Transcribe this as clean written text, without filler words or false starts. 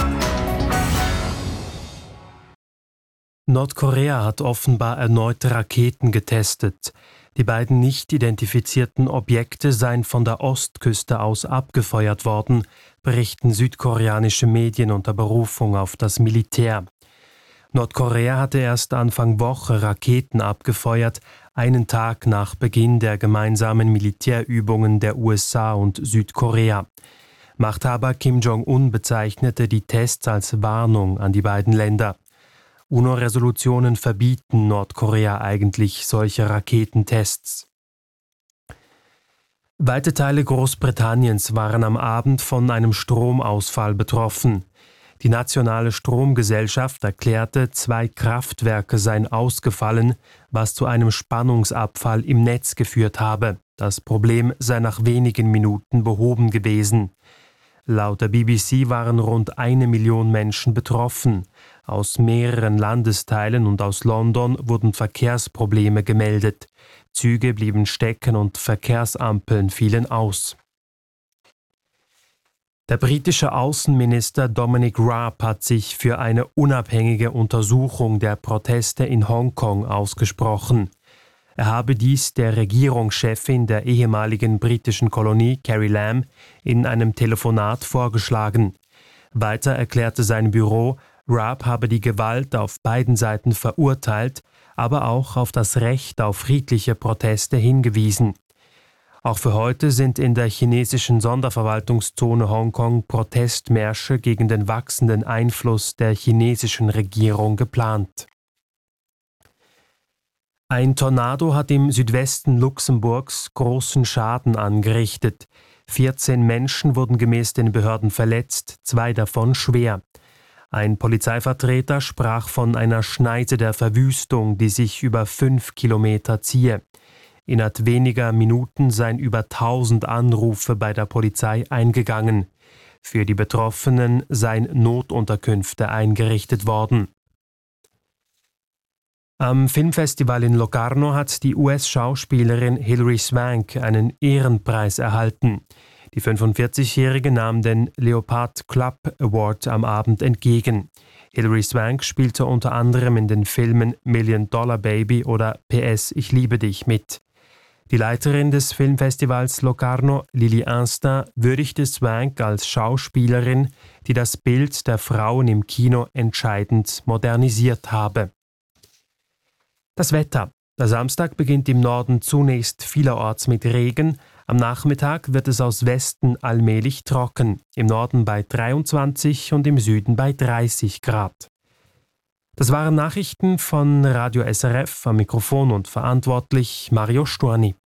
Nordkorea hat offenbar erneut Raketen getestet. Die beiden nicht identifizierten Objekte seien von der Ostküste aus abgefeuert worden, berichten südkoreanische Medien unter Berufung auf das Militär. Nordkorea hatte erst Anfang Woche Raketen abgefeuert, einen Tag nach Beginn der gemeinsamen Militärübungen der USA und Südkorea. Machthaber Kim Jong-un bezeichnete die Tests als Warnung an die beiden Länder. UNO-Resolutionen verbieten Nordkorea eigentlich solche Raketentests. Weite Teile Großbritanniens waren am Abend von einem Stromausfall betroffen. Die nationale Stromgesellschaft erklärte, 2 Kraftwerke seien ausgefallen, was zu einem Spannungsabfall im Netz geführt habe. Das Problem sei nach wenigen Minuten behoben gewesen. Laut der BBC waren rund 1 Million Menschen betroffen. Aus mehreren Landesteilen und aus London wurden Verkehrsprobleme gemeldet. Züge blieben stecken und Verkehrsampeln fielen aus. Der britische Außenminister Dominic Raab hat sich für eine unabhängige Untersuchung der Proteste in Hongkong ausgesprochen. Er habe dies der Regierungschefin der ehemaligen britischen Kolonie Carrie Lam in einem Telefonat vorgeschlagen. Weiter erklärte sein Büro, Raab habe die Gewalt auf beiden Seiten verurteilt, aber auch auf das Recht auf friedliche Proteste hingewiesen. Auch für heute sind in der chinesischen Sonderverwaltungszone Hongkong Protestmärsche gegen den wachsenden Einfluss der chinesischen Regierung geplant. Ein Tornado hat im Südwesten Luxemburgs großen Schaden angerichtet. 14 Menschen wurden gemäß den Behörden verletzt, 2 davon schwer. Ein Polizeivertreter sprach von einer Schneise der Verwüstung, die sich über 5 Kilometer ziehe. Innerhalb weniger Minuten seien über 1000 Anrufe bei der Polizei eingegangen. Für die Betroffenen seien Notunterkünfte eingerichtet worden. Am Filmfestival in Locarno hat die US-Schauspielerin Hilary Swank einen Ehrenpreis erhalten. Die 45-Jährige nahm den Leopard Club Award am Abend entgegen. Hilary Swank spielte unter anderem in den Filmen Million Dollar Baby oder PS Ich liebe dich mit. Die Leiterin des Filmfestivals Locarno, Lili Instinct, würdigte Swank als Schauspielerin, die das Bild der Frauen im Kino entscheidend modernisiert habe. Das Wetter. Der Samstag beginnt im Norden zunächst vielerorts mit Regen. Am Nachmittag wird es aus Westen allmählich trocken. Im Norden bei 23 und im Süden bei 30 Grad. Das waren Nachrichten von Radio SRF, am Mikrofon und verantwortlich Mario Storni.